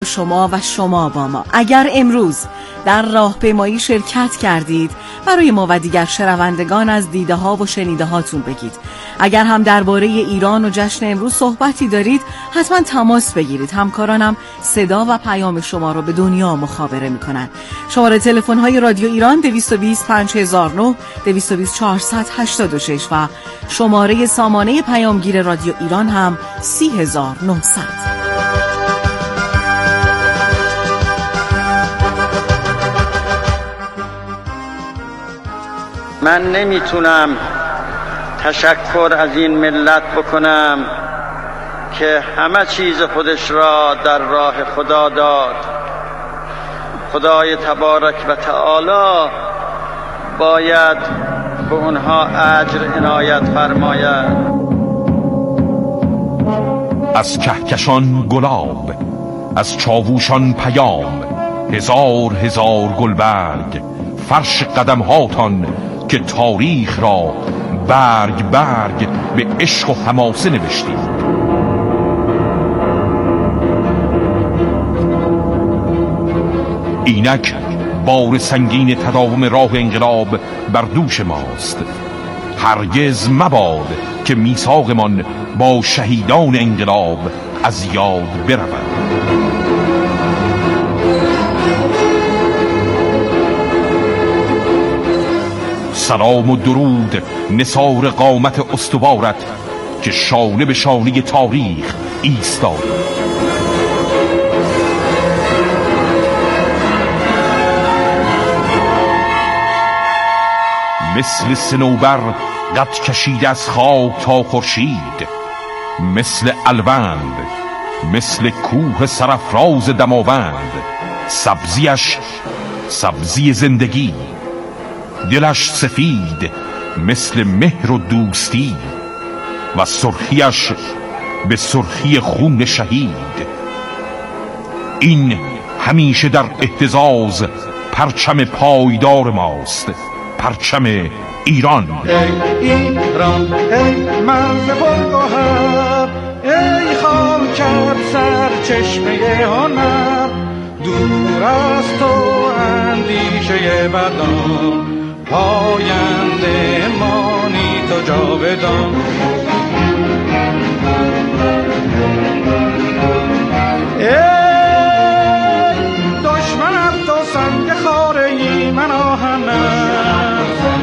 شما و شما با ما. اگر امروز در راهپیمایی شرکت کردید، برای ما و دیگر شنوندگان از دیده ها و شنیده هاتون بگید. اگر هم درباره ایران و جشن امروز صحبتی دارید، حتما تماس بگیرید. همکارانم صدا و پیام شما رو به دنیا مخابره میکنن. شماره تلفن های رادیو ایران 220 5009 220 486 و شماره سامانه پیامگیر رادیو ایران هم 30900. من نمیتونم تشکر از این ملت بکنم که همه چیز خودش را در راه خدا داد. خدای تبارک و تعالی باید به اونها اجر عنایت فرماید. از کهکشان گلاب، از چاووشان پیام، هزار هزار گلبرگ فرش قدم هاتان که تاریخ را برگ برگ به عشق و حماسه نوشتید. اینک بار سنگین تداوم راه انقلاب بر دوش ماست. هرگز مباد که میثاقمان با شهیدان انقلاب از یاد برود. سلام و درود نثار قامت استوارت که شانه به شانه تاریخ ایستاد. مثل صنوبر قد کشید از خاک تا خورشید، مثل الوند، مثل کوه سرافراز دماوند. سبزیش سبزی زندگی، دلش سفید مثل مهر و دوستی و سرخیش به سرخی خون شهید. این همیشه در اهتزاز پرچم پایدار ماست، پرچم ایران. ای ایران، ای مرز پرگوهر، ای خاکت سرچشمه هنر. دور از تو اندیشه بدان، پاینده مانی تو جاودان. ای دشمن تو سنگ خاره من آهنم،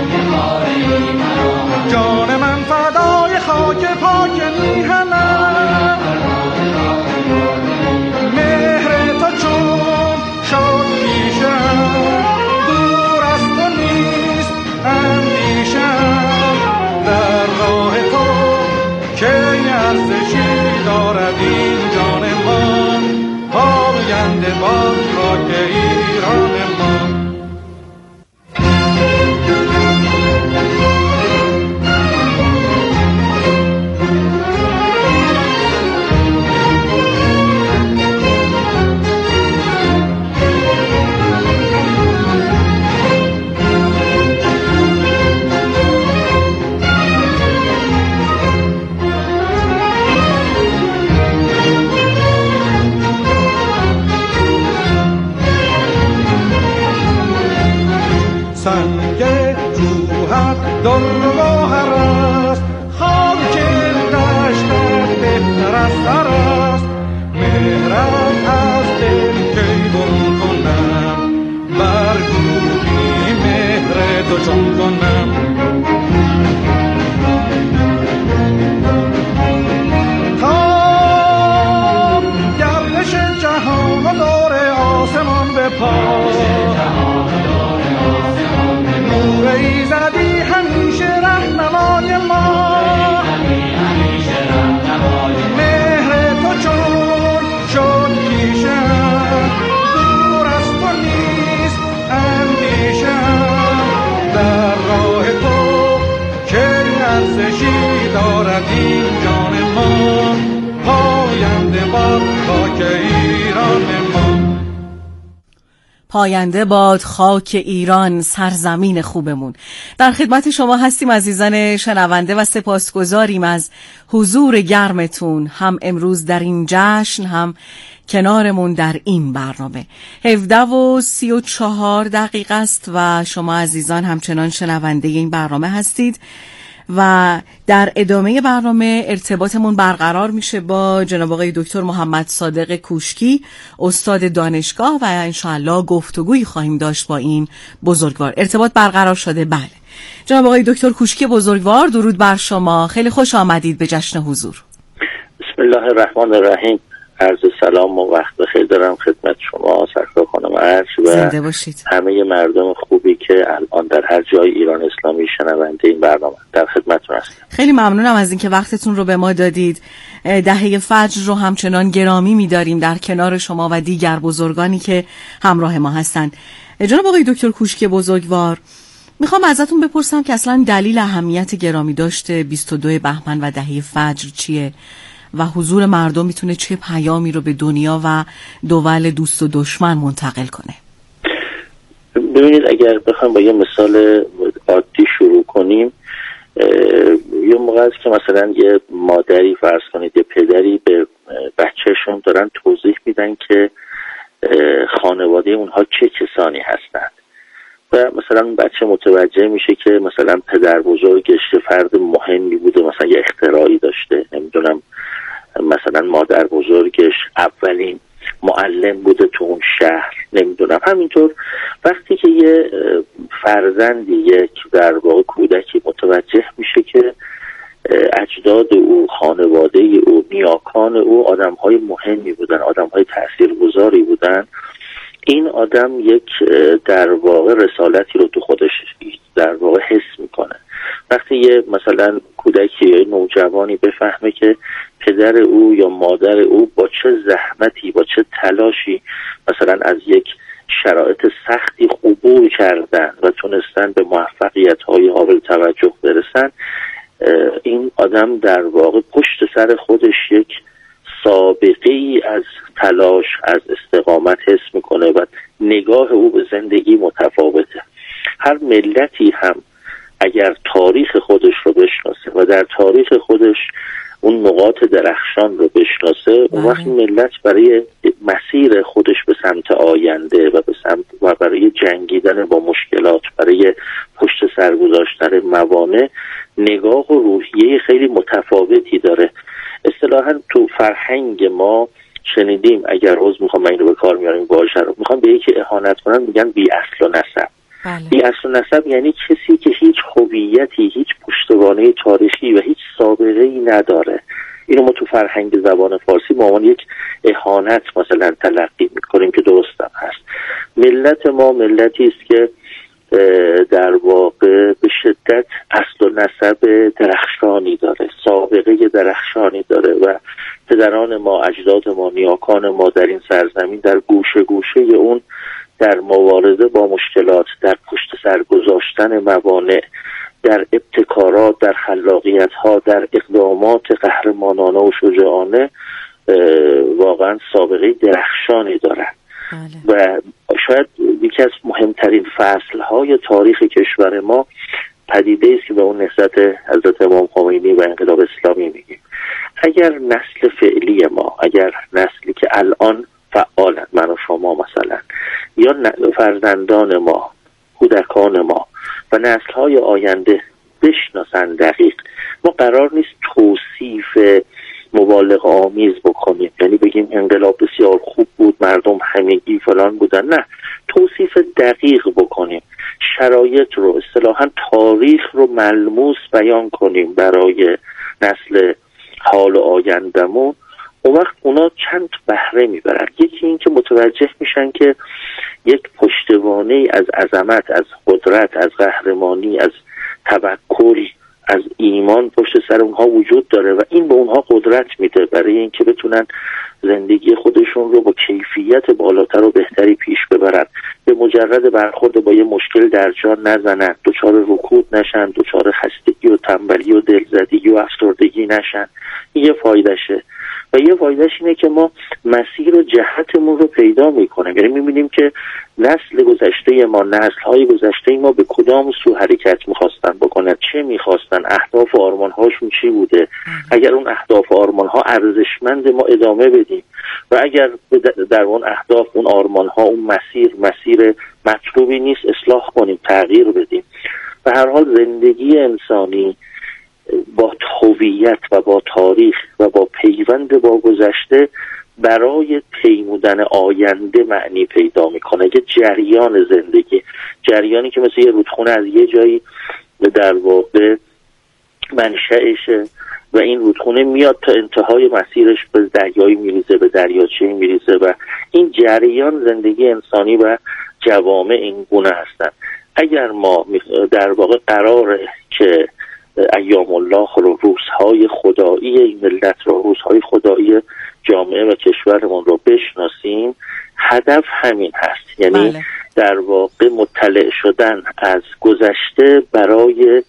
جان من فدای خاک پاک میهنم. مهر تو چون شد پیشم، دور از تو نیست اندیشم. در راه تو که ارزشی دارد این جان من، پاینده باد خاک ایران من. سنگ روحت در گوهر است، خاک دشتت بهتر از سر است. مهرت از دل کی گم کنم، برگویی مهر تو چون کنم. تا گردش جهان و دور آسمان به پا، نور ایزدی همیشه رهنمای ما. مهر تو چون شد پیشم، دور از تو نیست اندیشم. در راه تو که ارزشی دارد این جان ما، پاینده باد خاک ایران ما. پاینده باد خاک ایران، سرزمین خوبمون. در خدمت شما هستیم عزیزان شنونده و سپاسگزاریم از حضور گرمتون، هم امروز در این جشن، هم کنارمون در این برنامه. 17:34 است و شما عزیزان همچنان شنونده این برنامه هستید و در ادامه برنامه ارتباطمون برقرار میشه با جناب آقای دکتر محمد صادق کوشکی، استاد دانشگاه، و انشاءالله گفتگویی خواهیم داشت با این بزرگوار. ارتباط برقرار شده؟ بله. جناب آقای دکتر کوشکی بزرگوار، درود بر شما، خیلی خوش آمدید به جشن حضور. بسم الله الرحمن الرحیم. عرض سلام و وقت بخیر دارم خدمت شما سرکار خانم عرض و همه مردم خوبی که الان در هر جای ایران اسلامی شنونده این برنامه، در خدمتتون هستم. خیلی ممنونم از اینکه وقتتون رو به ما دادید. دهه فجر رو همچنان گرامی می‌داریم در کنار شما و دیگر بزرگانی که همراه ما هستند. جناب آقای دکتر کوشکی بزرگوار، میخوام ازتون بپرسم که اصلا دلیل اهمیت گرامی داشته 22 بهمن و دهه فجر چیه و حضور مردم میتونه چه پیامی رو به دنیا و دول دوست و دشمن منتقل کنه؟ ببینید، اگر بخوام با یه مثال عادی شروع کنیم، یه موقع است که مثلا یه مادری فرض کنید یه پدری به بچهشون دارن توضیح میدن که خانواده اونها چه کسانی هستند و مثلا بچه متوجه میشه که مثلا پدر بزرگش فرد مهمی بوده، مثلا یه اختراعی داشته، نمیدونم مثلا مادر بزرگش اولین معلم بوده تو اون شهر، نمیدونم. همینطور وقتی که یه فرزندی، یک در واقع کودکی متوجه میشه که اجداد او، خانواده او، نیاکان او آدم‌های مهمی بودن، آدم‌های تاثیرگذاری بودن، این آدم یک در واقع رسالتی رو تو خودش در واقع حس میکنه. وقتی یه مثلا کودکی یا نوجوانی بفهمه که پدر او یا مادر او با چه زحمتی، با چه تلاشی مثلا از یک شرایط سختی عبور کردن و تونستن به موفقیت‌های قابل توجه برسن، این آدم در واقع پشت سر خودش یک سابقه ای از تلاش، از استقامت حس میکنه و نگاه او به زندگی متفاوته. هر ملتی هم اگر تاریخ خودش رو بشناسه و در تاریخ خودش اون نقاط درخشان رو بشناسه، اون وقت ملت برای مسیر خودش به سمت آینده و به سمت و برای جنگیدن با مشکلات، برای پشت سر گذاشتن موانع، نگاه و روحیه خیلی متفاوتی داره. اصطلاحاً تو فرهنگ ما شنیدیم، اگر میخوام من اینو به کار میارم واژه رو، میخوام به یکی اهانت کنن میگن بی اصل و نسب. بی اصل و نسب یعنی کسی که هیچ هویتی، هیچ پشتوانه تاریخی و هیچ سابقه‌ای نداره. اینو ما تو فرهنگ زبان فارسی به عنوان یک اهانت مثلا تلقی میکنیم که درستم هست. ملت ما ملتی است که در واقع به شدت اصل و نسب درخشانی داره، سابقه درخشانی داره و پدران ما، اجداد ما، نیاکان ما در این سرزمین در گوشه گوشه اون در مبارزه با مشکلات، در پشت سر گذاشتن موانع، در ابتکارات، در خلاقیت‌ها، در اقدامات قهرمانانه و شجاعانه واقعا سابقه درخشانی دارند. و شاید یکی از مهمترین فصل‌های تاریخ کشور ما پدیده است که به اون نسبت حضرت امام خمینی و انقلاب اسلامی میگیم. اگر نسل فعلی ما، اگر نسلی که الان فعالن، من و شما مثلا، یا فرزندان ما، کودکان ما و نسل‌های آینده بشناسن دقیق، ما قرار نیست توصیف مبالغه آمیز بکنیم، یعنی بگیم انقلاب بسیار خوب بود، مردم همگی فلان بودن، نه، توصیف دقیق بکنیم، شرایط رو، اصطلاحاً تاریخ رو ملموس بیان کنیم برای نسل حال و آیندمون. اون وقت اونا چند بهره میبرن. یکی این که متوجه میشن که یک پشتوانه از عظمت، از قدرت، از قهرمانی، از توکل، از ایمان پشت سر اونها وجود داره و این به اونها قدرت میده برای اینکه بتونن زندگی خودشون رو با کیفیت بالاتر و بهتری پیش ببرن، به مجرد برخورد با یه مشکل در جا نزنن، دچار رکود نشن، دچار خستگی و تنبلی و دلزدگی و افسردگی نشن. این یه فایدهشه. و یه فایدهش اینه که ما مسیر و جهتمون رو پیدا میکنیم، یعنی میبینیم که نسل گذشته ما، نسل‌های گذشته ما به کدام سو حرکت می‌خواستن بکنن، چه می‌خواستن، اهداف و آرمان‌هاشون چی بوده. اگر اون اهداف و آرمان‌ها ارزشمند ما ادامه بدیم و اگر در اون اهداف، اون آرمان‌ها، اون مسیر مطلوبی نیست، اصلاح کنیم، تغییر بدیم. به هر حال زندگی انسانی با هویت و با تاریخ و با پیوند با گذشته برای پیمودن آینده معنی پیدا میکنه. یه جریان زندگی، جریانی که مثل یه رودخونه از یه جایی در واقع منشأشه و این رودخونه میاد تا انتهای مسیرش به دریایی میریزه، به دریاچه میریزه و این جریان زندگی انسانی و جوامع این گونه هستن. اگر ما در واقع قراره که ایام الله رو، روزهای خدایی این ملت رو، روزهای خدایی جامعه و کشورمون رو بشناسیم، هدف همین هست. یعنی در واقع مطلع شدن از گذشته برای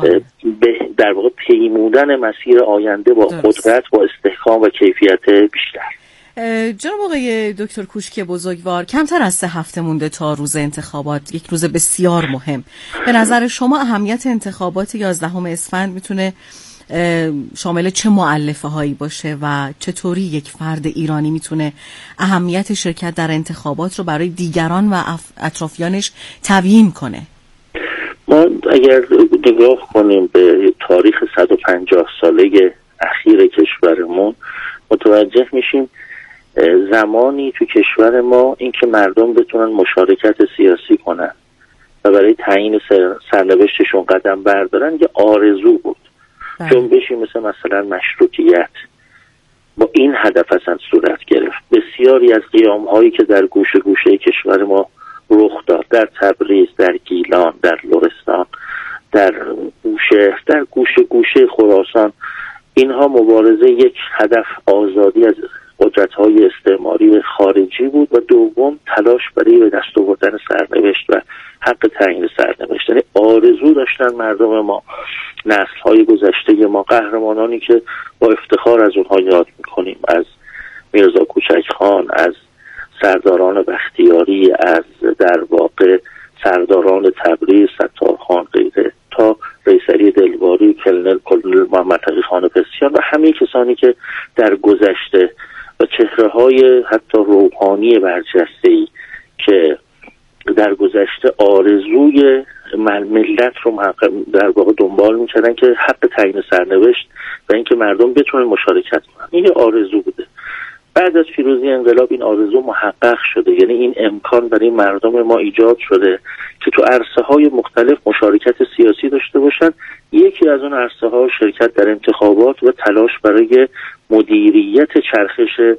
در واقع پیمودن مسیر آینده با قدرت، با استحکام و کیفیت بیشتر. جناب آقای دکتر کوشک بزرگوار، کمتر از 3 هفته مونده تا روز انتخابات، یک روز بسیار مهم. به نظر شما اهمیت انتخابات 11 اسفند میتونه شامل چه مؤلفه هایی باشه و چطوری یک فرد ایرانی میتونه اهمیت شرکت در انتخابات رو برای دیگران و اطرافیانش تبیین کنه؟ ما اگر نگاه کنیم به تاریخ 150 ساله اخیر کشورمون، متوجه میشیم زمانی تو کشور ما این که مردم بتونن مشارکت سیاسی کنن و برای تعیین سرنوشتشون قدم بردارن یه آرزو بود. جنبشی مثلا مشروطیت با این هدف اصلا صورت گرفت. بسیاری از قیام‌هایی که در گوشه گوشه کشور ما رخ داد، در تبریز، در گیلان، در لرستان، در بوشهر، در گوشه گوشه خراسان، اینها مبارزه یک هدف آزادی از قدرت‌های استعماری خارجی بود و دوم تلاش برای به دست آوردن سرنوشت و حق تعیین سرنوشت. یعنی آرزو داشتن مردم ما، نسل‌های گذشته ما، قهرمانانی که با افتخار از اونها یاد می‌کنیم، از میرزا کوچک خان، از سرداران بختیاری، از در واقع سرداران تبریز، ستارخان غیره، تا قیصری دلواری، کلنل محمد تقی خان پسیان و همه کسانی که در گذشته و چهره‌های حتی روحانی برجسته‌ای که در گذشته آرزوی ملت رو در واقع دنبال می‌کردن که حق تعیین سرنوشت و اینکه مردم بتونن مشارکت کنن. این آرزو بوده. بعد از پیروزی انقلاب این آرزو محقق شده، یعنی این امکان برای مردم ما ایجاد شده که تو عرصه‌های مختلف مشارکت سیاسی داشته باشن. یکی از اون عرصه‌ها شرکت در انتخابات و تلاش برای مدیریت چرخش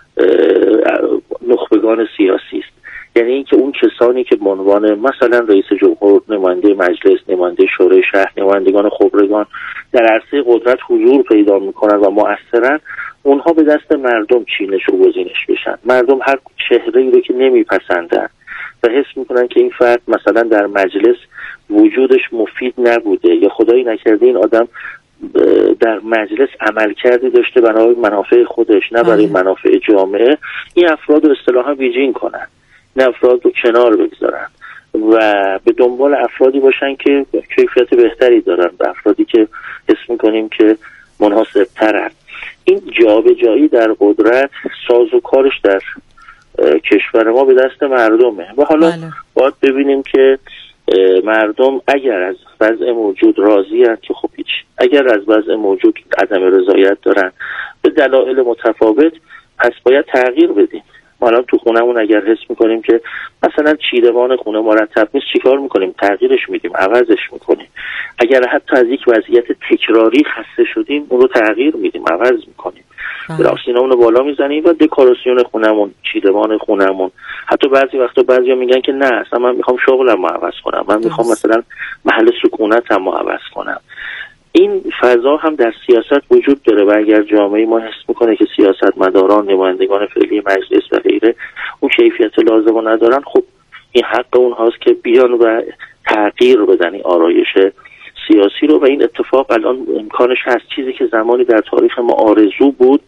نخبگان سیاسی است. یعنی اینکه اون کسانی که به عنوان مثلا رئیس جمهور، نماینده مجلس، نماینده شورای شهر، نمایندگان خبرگان در عرصه قدرت حضور پیدا میکنن و مؤثرن، اونها به دست مردم چینش و گزینش بشن. مردم هر چهره‌ای رو که نمیپسندن و حس میکنن که این فرد مثلا در مجلس وجودش مفید نبوده یا خدایی نکرده این آدم در مجلس عمل کردی داشته برای منافع خودش نه برای منافع جامعه، این افراد رو اصطلاحاً ویجین کنن، این افراد رو کنار بگذارن و به دنبال افرادی باشن که کیفیت بهتری دارن، به افرادی که حس میکنیم که مناسب‌ترن. این جابجایی در قدرت ساز و کارش در کشور ما به دست مردمه و حالا باید ببینیم که مردم اگر از وضع موجود راضی هستند که خب هیچ، اگر از وضع موجود عدم رضایت دارن به دلایل متفاوت، پس باید تغییر بدیم. ما الان تو خونمون اگر حس میکنیم که مثلا چیدمان خونه مرتب نیست، چیکار میکنیم؟ تغییرش میدیم، عوضش میکنیم. اگر حتی از یک وضعیت تکراری خسته شدیم، اون رو تغییر میدیم، عوض میکنیم. راسینامون رو بالا میزنیم و دکوراسیون خونمون، چیدمان خونمون، حتی بعضی وقتا بعضیا میگن که نه اصلا من میخوام شغلمو عوض کنم، من میخوام مثلا محل سکونتمو عوض کنم. این فضا هم در سیاست وجود داره و اگر جامعه ما حس میکنه که سیاستمداران، نمایندگان فعلی مجلس و غیره اون کیفیت لازم رو ندارن، خب این حق اونهاست که بیان و تغییر بدن این آرایش سیاسی رو و این اتفاق الان امکانش هست. چیزی که زمانی در تاریخ ما آرزو بود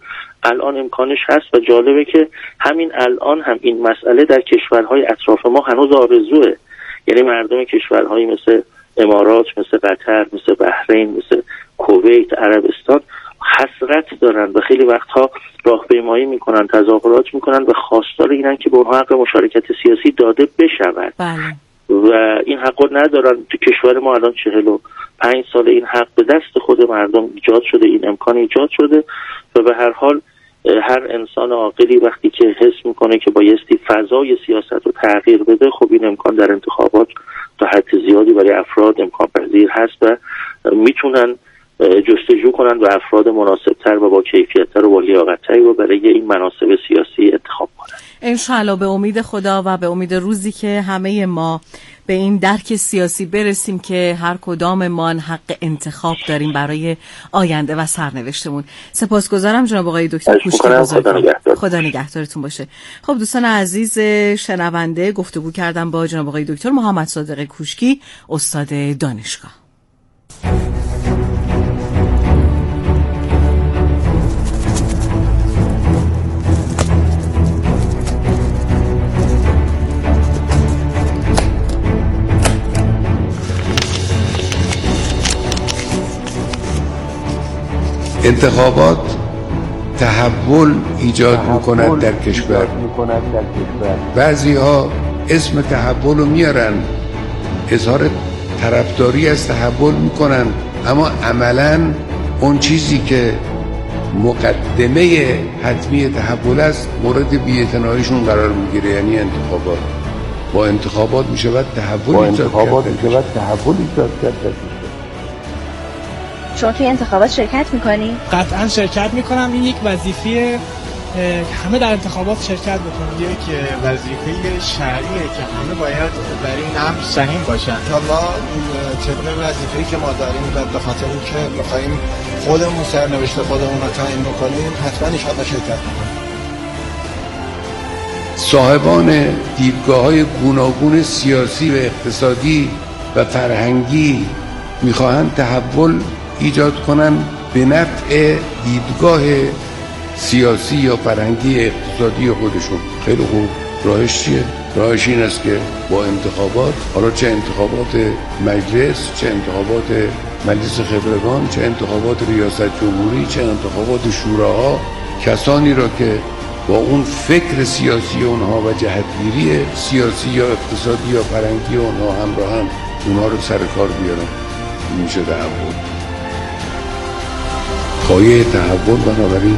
الان امکانش هست و جالبه که همین الان هم این مسئله در کشورهای اطراف ما هنوز آرزوه. یعنی مردم کشورهایی مثل امارات، مثل قطر، مثل بحرین، مثل کویت، عربستان حسرت دارن و خیلی وقتها راهپیمایی میکنن، تظاهرات میکنن و خواستار اینن که به اونها حق مشارکت سیاسی داده بشود. بله. و این حق رو ندارن. تو کشور ما الان 45 سال این حق به دست خود مردم ایجاد شده، این امکان ایجاد شده و به هر حال هر انسان عاقلی وقتی که حس میکنه که بایستی فضای سیاست رو تغییر بده، خب این امکان در انتخابات تا حد زیادی برای افراد امکان پذیر هست و میتونن جستجو کنن و افراد مناسبتر و با کیفیتتر و با لیاقتتری رو برای این مناصب سیاسی انتخاب کنن. انشالله به امید خدا و به امید روزی که همه ما به این درک سیاسی برسیم که هر کداممان حق انتخاب داریم برای آینده و سرنوشتمون. سپاسگزارم جناب آقای دکتر کوشکی بزرگوار. خدا نگهدارتون باشه. خب دوستان عزیز شنونده، گفتگو کردم با جناب آقای دکتر محمد صادق کوشکی، استاد دانشگاه. انتخابات تحول ایجاد میکند در کشور. بعضی ها اسم تحول رو میارن، اظهار طرفداری از تحول میکنن، اما عملاً اون چیزی که مقدمه حتمی تحول است مورد بی‌اعتناییشون قرار میگیره، یعنی انتخابات. با انتخابات میشود تحول ایجاد کرد. شما توی انتخابات شرکت میکنی؟ قطعا شرکت میکنم. این یک وظیفه همه در انتخابات شرکت بکنن، یک وظیفه شرعیه که همه باید در این امر سهیم باشن. حالا طبق وظیفه‌ای که ما داریم و به خاطر اینکه می‌خوایم خودمون سرنوشت خودمون رو تعیین بکنیم، حتما ان شاءالله شرکت میکنیم. صاحبان دیدگاه‌های گوناگون سیاسی و اقتصادی و فرهنگی می‌خواهند تحول ایجاد کنن به نفع دیدگاه سیاسی یا فرهنگی اقتصادی خودشون. خیلی خوب. راهش چیه؟ راهش این است که با انتخابات، حالا چه انتخابات مجلس، چه انتخابات مجلس خبرگان، چه انتخابات ریاست جمهوری، چه انتخابات شوراها، کسانی را که با اون فکر سیاسی اونها و جهتگیری سیاسی یا اقتصادی یا فرهنگی اونها همراهن، اونها رو سر کار بیارن. میشه تحول. پایه تحول بنابراین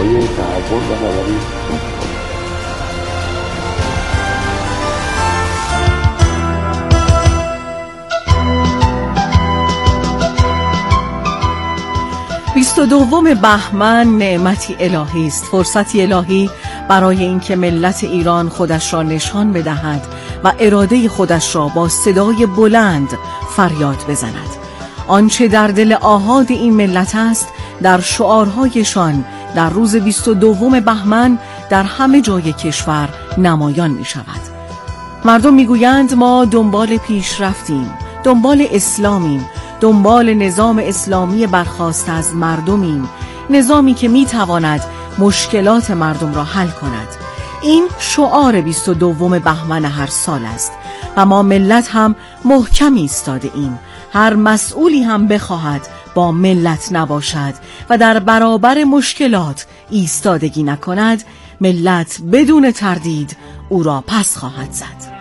22 بهمن نعمتی الهی است، فرصتی الهی برای اینکه ملت ایران خودش را نشان بدهد و اراده خودش را با صدای بلند فریاد بزند. آنچه در دل آحاد این ملت است در شعارهایشان در روز 22 بهمن در همه جای کشور نمایان می شود. مردم می گویند ما دنبال پیشرفتیم، دنبال اسلامیم، دنبال نظام اسلامی برخاسته از مردمیم، نظامی که می تواند مشکلات مردم را حل کند. این شعار 22 بهمن هر سال است و ما ملت هم محکم ایستاده ایم. هر مسئولی هم بخواهد با ملت نباشد و در برابر مشکلات ایستادگی نکند، ملت بدون تردید او را پس خواهد زد.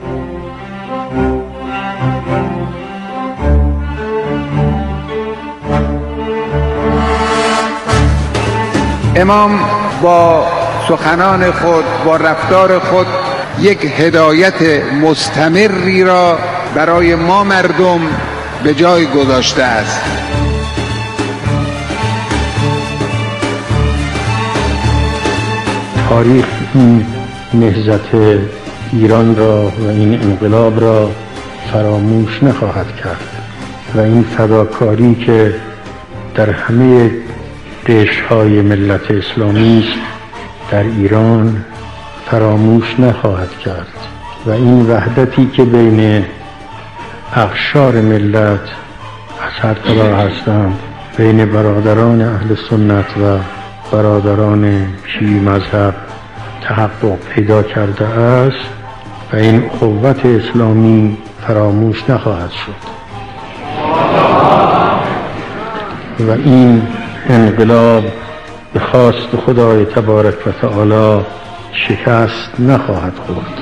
امام با سخنان خود، با رفتار خود یک هدایت مستمری را برای ما مردم به جای گذاشته است. تاریخ این نهضت ایران را و این انقلاب را فراموش نخواهد کرد و این فداکاری که در همه قشرهای ملت اسلامی است در ایران فراموش نخواهد کرد و این وحدتی که بین اقشار ملت از هر طرف هستند، بین برادران اهل سنت و برادران شیعی مذهب تحقق پیدا کرده است و این قوت اسلامی فراموش نخواهد شد و این انقلاب به خواست خدای تبارک و تعالی شکست نخواهد خورد.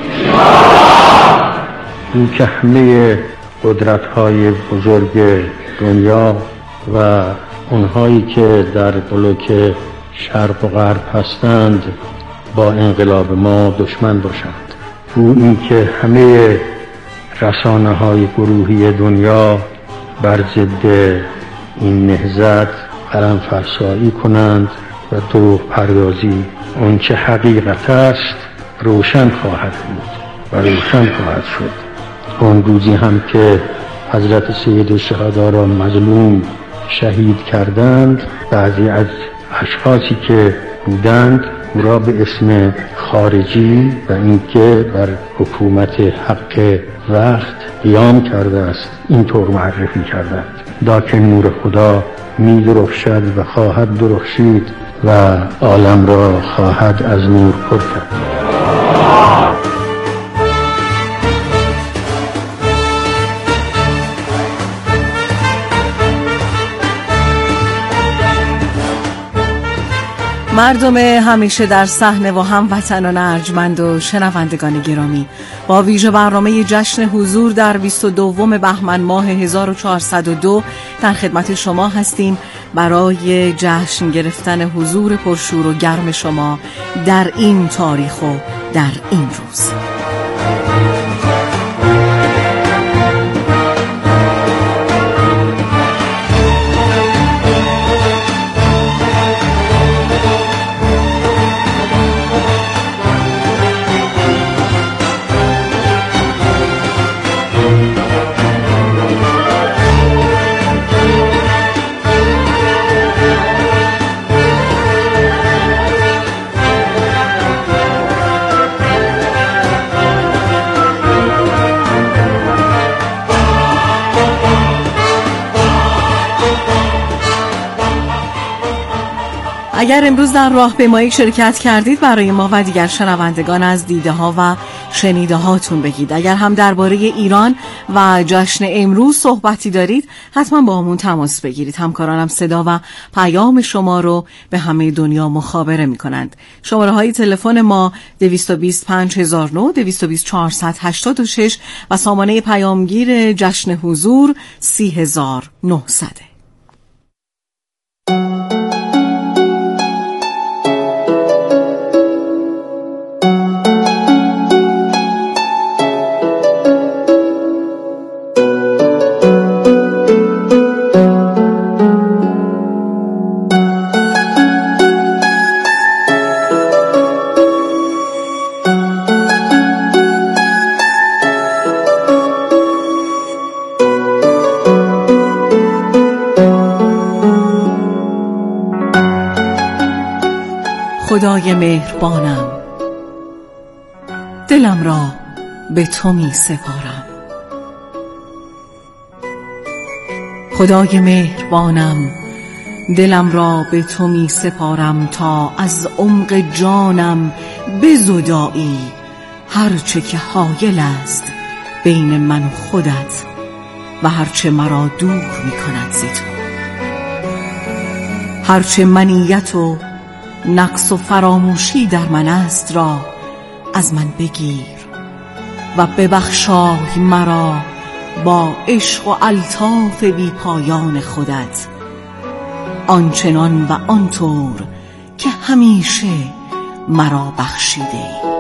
او که همه قدرت‌های بزرگ دنیا و اونهایی که در بلوک شرق و غرب هستند با انقلاب ما دشمن باشند. او این که همه رسانه‌های گروهی دنیا بر ضد این نهضت قلم فرسایی کنند و دروغ پردازی. اون چه حقیقت است روشن خواهد بود و روشن خواهد شد. اون روزی هم که حضرت سید الشهدا را مظلوم شهید کردند، بعضی از اشخاصی که بودند او را به اسم خارجی و اینکه بر حکومت حق وقت قیام کرده است اینطور معرفی کردند. لکن نور خدا می درخشد و خواهد درخشید و عالم را خواهد از نور پر کرد. مردم همیشه در صحنه و هموطنان ارجمند و شنوندگان گرامی، با ویژه برنامه جشن حضور در 22 بهمن ماه 1402 در خدمت شما هستیم برای جشن گرفتن حضور پرشور و گرم شما در این تاریخ و در این روز. اگر امروز در راهپیمایی شرکت کردید برای ما و دیگر شنوندگان از دیده ها و شنیده هاتون بگید. اگر هم درباره ایران و جشن امروز صحبتی دارید حتما با همون تماس بگیرید. همکارانم صدا و پیام شما رو به همه دنیا مخابره می کنند. شماره های تلفن ما 220 5009 220 486 و سامانه پیامگیر جشن حضور 30900. خدای مهربانم، دلم را به تو می سپارم. خدای مهربانم، دلم را به تو می سپارم تا از عمق جانم بزدایی هرچه که حایل است بین من و خودت و هرچه مرا دور می کند ز تو. هرچه منیت و نقص و فراموشی در من است را از من بگیر و ببخشای مرا با عشق و الطاف بی پایان خودت، آنچنان و آنطور که همیشه مرا بخشیده ای.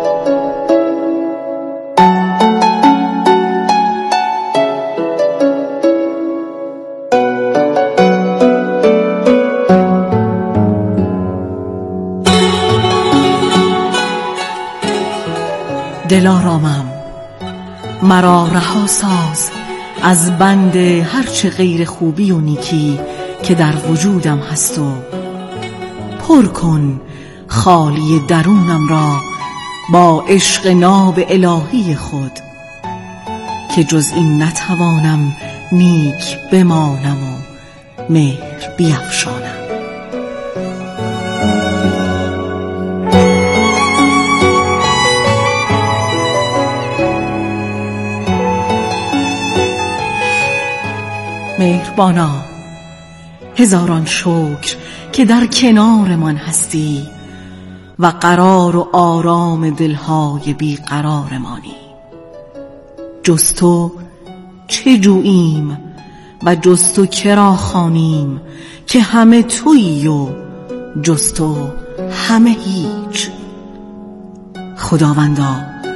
دلارامم، مرا رها ساز از بند هرچه غیر خوبی و نیکی که در وجودم هست و پر کن خالی درونم را با عشق ناب الهی خود که جز این نتوانم نیک بمانم و مهر بیفشانم. مهربانا، هزاران شکر که در کنارمان هستی و قرار و آرام دلهای بیقرارمانی. جز تو چه جوییم و جز تو کرا خوانیم که همه تویی و جز تو همه هیچ. خداوندا،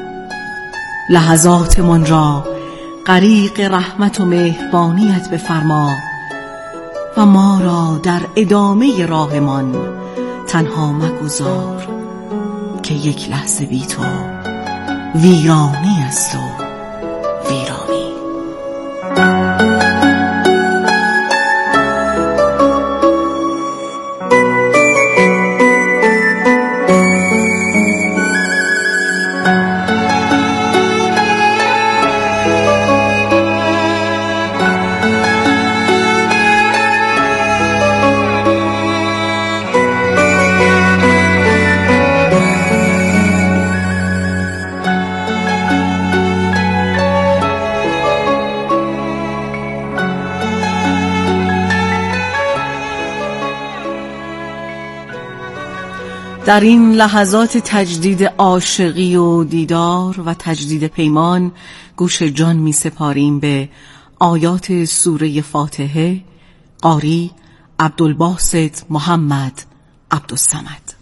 لحظاتمان را غریق رحمت و مهربانیت بفرما و ما را در ادامه راهمان تنها مگذار که یک لحظه بی تو ویرانی است و ویرانی. در این لحظات تجدید عاشقی و دیدار و تجدید پیمان گوش جان می سپاریم به آیات سوره فاتحه. قاری عبدالباسط محمد عبدالصمد.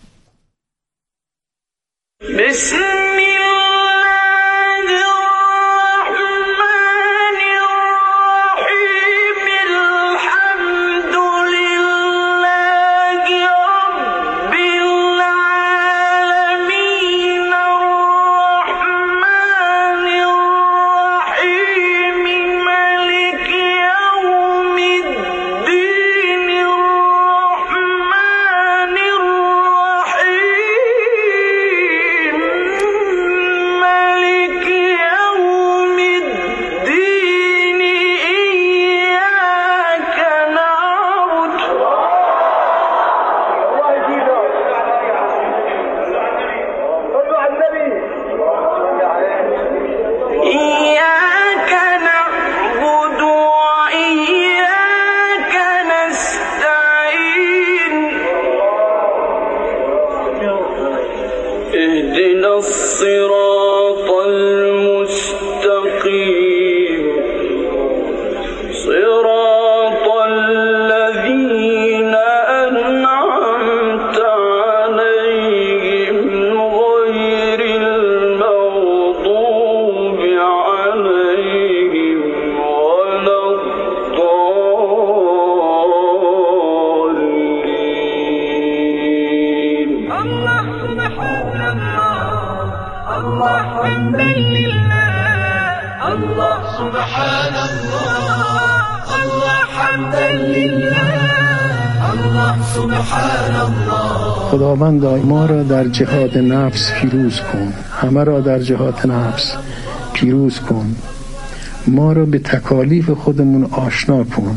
خداوندا ما را در جهاد نفس پیروز کن، همه را در جهاد نفس پیروز کن. ما را به تکالیف خودمون آشنا کن،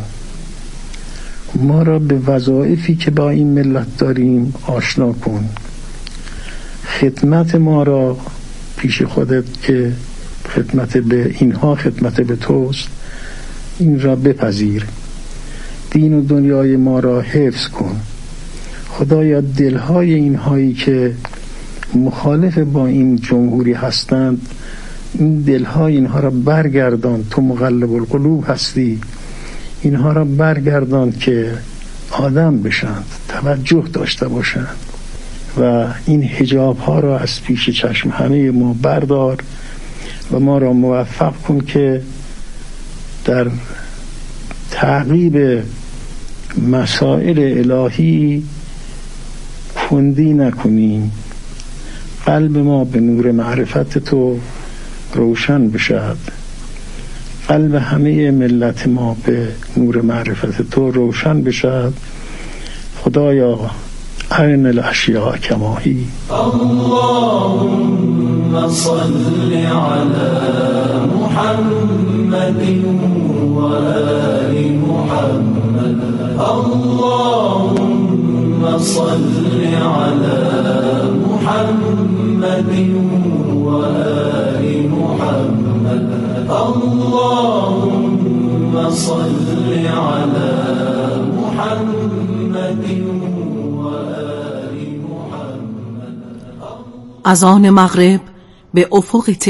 ما را به وظایفی که با این ملت داریم آشنا کن. خدمت ما را پیش خودت که خدمت به اینها خدمت به توست، این را بپذیر. دین و دنیای ما را حفظ کن. خدایا دلهای اینهایی که مخالف با این جمهوری هستند، این دلهای اینها را برگردان. تو مقلب القلوب هستی، اینها را برگردان که آدم بشند، توجه داشته باشند و این حجاب ها را از پیش چشم همه ما بردار و ما را موفق کن که در تعقیب مسائل الهی کندی نکنیم. قلب ما به نور معرفت تو روشن بشد، قلب همه ملت ما به نور معرفت تو روشن بشد. خدایا ارنا الاشیاء کما هی. اللهم صل علی محمد و آل محمد. اللهم صل علی محمد و آل محمد. اللهم صل اذان مغرب به افق